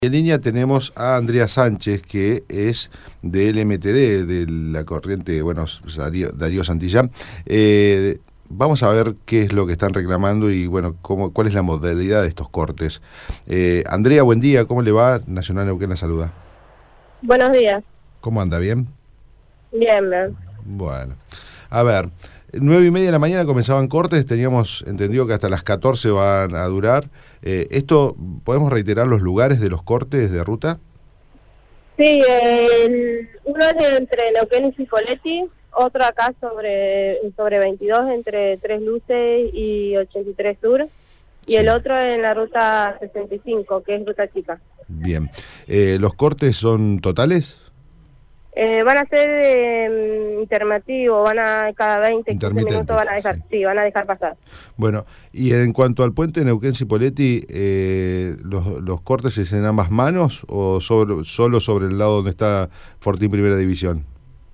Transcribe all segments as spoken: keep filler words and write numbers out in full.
En línea tenemos a Andrea Sánchez, que es del M T D, de la corriente, bueno, Darío, Darío Santillán. Eh, vamos a ver qué es lo que están reclamando y, bueno, cómo, cuál es la modalidad de estos cortes. Eh, Andrea, buen día, ¿cómo le va? Nacional Neuquén la saluda. Buenos días. ¿Cómo anda? ¿Bien? Bien, bien. Bueno, a ver, nueve y media de la mañana comenzaban cortes, teníamos entendido que hasta las catorce van a durar. Eh, ¿Esto, podemos reiterar los lugares de los cortes de ruta? Sí, el, uno es entre Neuquén y Cipolletti, otro acá sobre sobre veintidós, entre Tres Luces y ochenta y tres Sur, y Sí. el otro en la ruta sesenta y cinco, que es ruta chica. Bien. Eh, ¿los cortes son totales? Eh, van a ser eh, intermitativos, van a cada veinte, quince minutos van a dejar, sí. sí, van a dejar pasar. Bueno, y en cuanto al puente Neuquén-Cipolletti, eh, los, ¿los cortes se hacen ambas manos o sobre, solo sobre el lado donde está Fortín Primera División?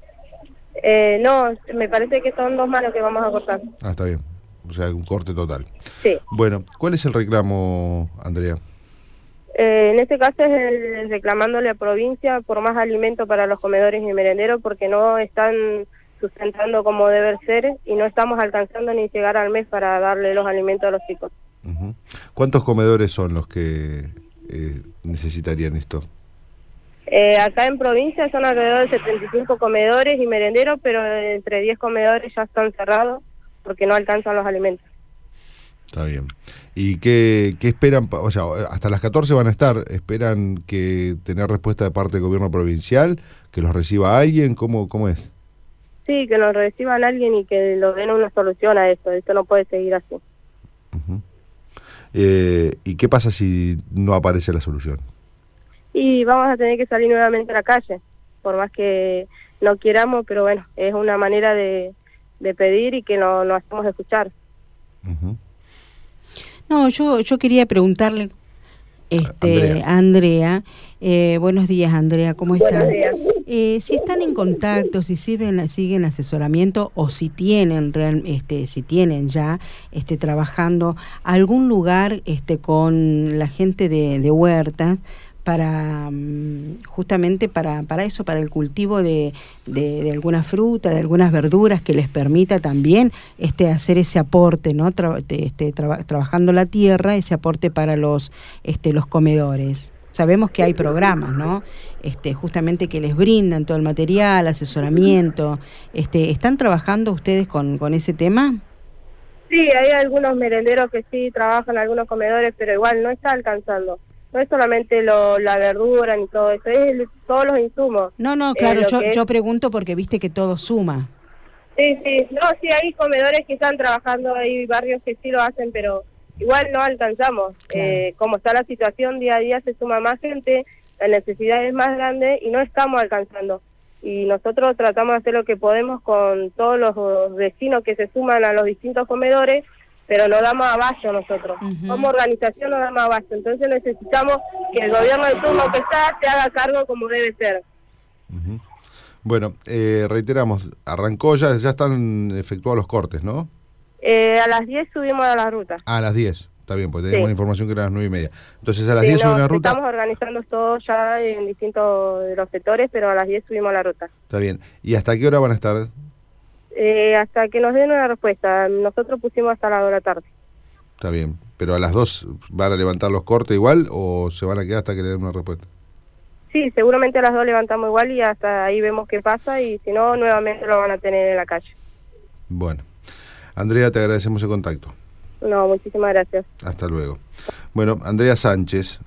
Eh, no, me parece que son dos manos que vamos a cortar. Ah, está bien. O sea, un corte total. Sí. Bueno, ¿cuál es el reclamo, Andrea? Eh, en este caso es el reclamándole a provincia por más alimento para los comedores y merenderos porque no están sustentando como debe ser y no estamos alcanzando ni llegar al mes para darle los alimentos a los chicos. Uh-huh. ¿Cuántos comedores son los que eh, necesitarían esto? Eh, acá en provincia son alrededor de setenta y cinco comedores y merenderos, pero entre diez comedores ya están cerrados porque no alcanzan los alimentos. Está bien. ¿Y qué, qué esperan? O sea, hasta las catorce van a estar. ¿Esperan que tener respuesta de parte del gobierno provincial? ¿Que los reciba alguien? ¿Cómo, cómo es? Sí, que nos reciban alguien y que lo den una solución a esto. Esto no puede seguir así. Uh-huh. eh, ¿Y qué pasa si no aparece la solución? Y vamos a tener que salir nuevamente a la calle, por más que no queramos, pero bueno, es una manera de, de pedir y que no, no hacemos escuchar. Uh-huh. No, yo yo quería preguntarle, este, Andrea, Andrea eh, buenos días, Andrea, ¿cómo estás? Buenos días. Eh, si están en contacto, si siguen, siguen asesoramiento o si tienen real, este, si tienen ya este, trabajando algún lugar este, con la gente de, de huertas para justamente para, para eso, para el cultivo de, de, de alguna fruta, de algunas verduras que les permita también este, hacer ese aporte, ¿no? Tra, este, tra, trabajando la tierra, ese aporte para los, este, los comedores. Sabemos que hay programas, ¿no? Este, justamente que les brindan todo el material, asesoramiento. Este, ¿Están trabajando ustedes con, con ese tema? Sí, hay algunos merenderos que sí trabajan, algunos comedores, pero igual no está alcanzando. No es solamente lo, la verdura ni todo eso, es el, todos los insumos. No, no, claro, eh, yo, es... yo pregunto porque viste que todo suma. Sí, sí, no, sí, hay comedores que están trabajando, hay barrios que sí lo hacen, pero igual no alcanzamos. Claro. Eh, como está la situación, día a día se suma más gente, la necesidad es más grande y no estamos alcanzando. Y nosotros tratamos de hacer lo que podemos con todos los vecinos que se suman a los distintos comedores, pero no damos abasto nosotros. Uh-huh. Como organización no damos abasto, entonces necesitamos que el gobierno de turno que está se haga cargo como debe ser. Uh-huh. Bueno, eh, reiteramos, arrancó ya, ya están efectuados los cortes, ¿no? Eh, a las diez subimos a la ruta. Ah, a las diez, está bien, pues tenemos sí. información que era a las nueve y media. Entonces a las sí, diez no, suben a la ruta. Estamos organizando todo ya en distintos de los sectores, pero a las diez subimos a la ruta. Está bien. ¿Y hasta qué hora van a estar? Eh, hasta que nos den una respuesta. Nosotros pusimos hasta las dos de la tarde. Está bien. ¿Pero a las dos van a levantar los cortes igual o se van a quedar hasta que le den una respuesta? Sí, seguramente a las dos levantamos igual y hasta ahí vemos qué pasa y si no, nuevamente lo van a tener en la calle. Bueno. Andrea, te agradecemos el contacto. No, muchísimas gracias. Hasta luego. Bueno, Andrea Sánchez.